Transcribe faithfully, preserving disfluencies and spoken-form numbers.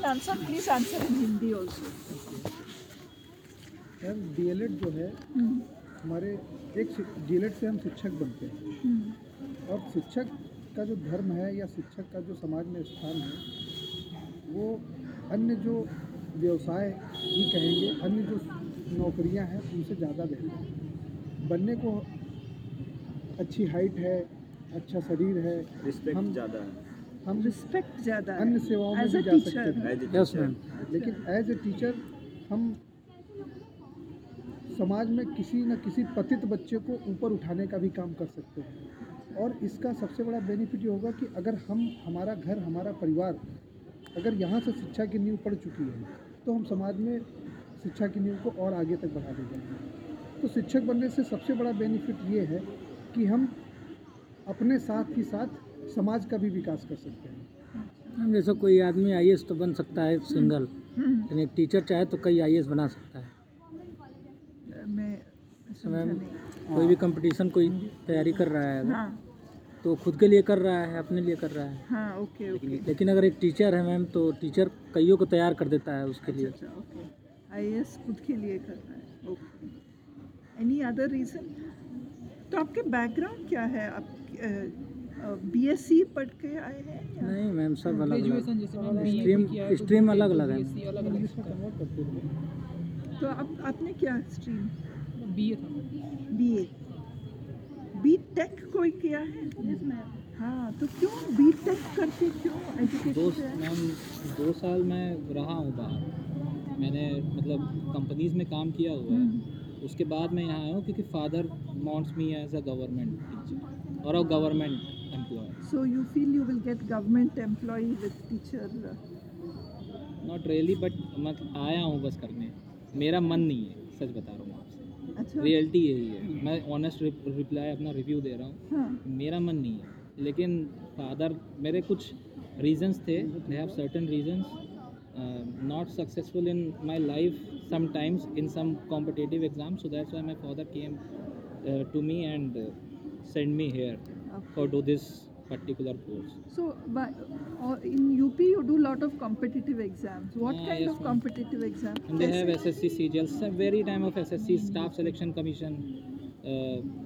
answer, please answer in Hindi also. Ma'am DElEd जो है हमारे एक डीएलएड से हम शिक्षक बनते हैं और शिक्षक का जो धर्म है या शिक्षक का जो समाज में स्थान है वो अन्य जो व्यवसाय भी कहेंगे, अन्य जो नौकरियां हैं उनसे ज़्यादा बेहतर है। बनने को अच्छी हाइट है, अच्छा शरीर है, रिस्पेक्ट हम ज़्यादा है। हम रिस्पेक्ट ज़्यादा है अन्य सेवाओं में एज भी अ जा सकते टीचर। हैं। As a yes teacher ma'am. लेकिन एज ए टीचर हम समाज में किसी न किसी पतित बच्चे को ऊपर उठाने का भी काम कर सकते हैं और इसका सबसे बड़ा बेनिफिट ये होगा कि अगर हम हमारा घर, हमारा परिवार अगर यहाँ से शिक्षा की नींव पड़ चुकी है तो हम समाज में शिक्षा की नींव को और आगे तक बढ़ा देंगे। तो शिक्षक बनने से सबसे बड़ा बेनिफिट ये है कि हम अपने साथ ही साथ समाज का भी विकास कर सकते हैं। मैम जैसे कोई आदमी आईएएस तो बन सकता है सिंगल, लेकिन एक टीचर चाहे तो कई आईएएस बना सकता है। मैं समझा मैम नहीं। कोई भी कंपटीशन कोई तैयारी कर रहा है अगर, हाँ तो खुद के लिए कर रहा है, अपने लिए कर रहा है। हाँ ओके ओके लेकिन अगर एक टीचर है मैम तो टीचर कईयों को तैयार कर देता है उसके लिए। अच्छा ओके आईएएस खुद के लिए करना है। Okay any other reason? तो आपके बैकग्राउंड क्या है? आप बीएससी पढ़ के आए हैं या? नहीं मैम सब अलग ग्रेजुएशन अलग जैसे मैम बीए स्ट्रीम भी किया है, स्ट्रीम अलग अलग है। बीएससी अलग अलग इसका तो आप आपने क्या स्ट्रीम? बीए था। बीए बी टेक कोई किया है? हाँ तो क्यों बी टेक करके क्यों दो एजुकेशन से आए? मैम दो साल मैं रहा हूँ बाहर, मैंने मतलब कंपनीज में काम किया हुआ है। उसके बाद मैं यहाँ आया हूँ क्योंकि father wants me as a government teacher और a government employ. So you feel you will get government employee with teacher? Not really but मतलब आया हूँ बस करने, मेरा मन नहीं है, सच बता रहा हूँ आपसे। अच्छा रियलिटी यही है, मैं ऑनेस्ट रिप्लाई अपना रिव्यू दे रहा हूँ। हाँ मेरा मन नहीं है, लेकिन फादर मेरे कुछ रीजंस थे, they have certain reasons, not successful in my life sometimes in some competitive exam, so that's why my father came to me and send me here for do this particular course. so but uh, in U P you do lot of competitive exams. What Ah, kind yes, of ma'am. competitive exam? And they have S S C, C G L, some very time of S S C, Staff Selection Commission, uh,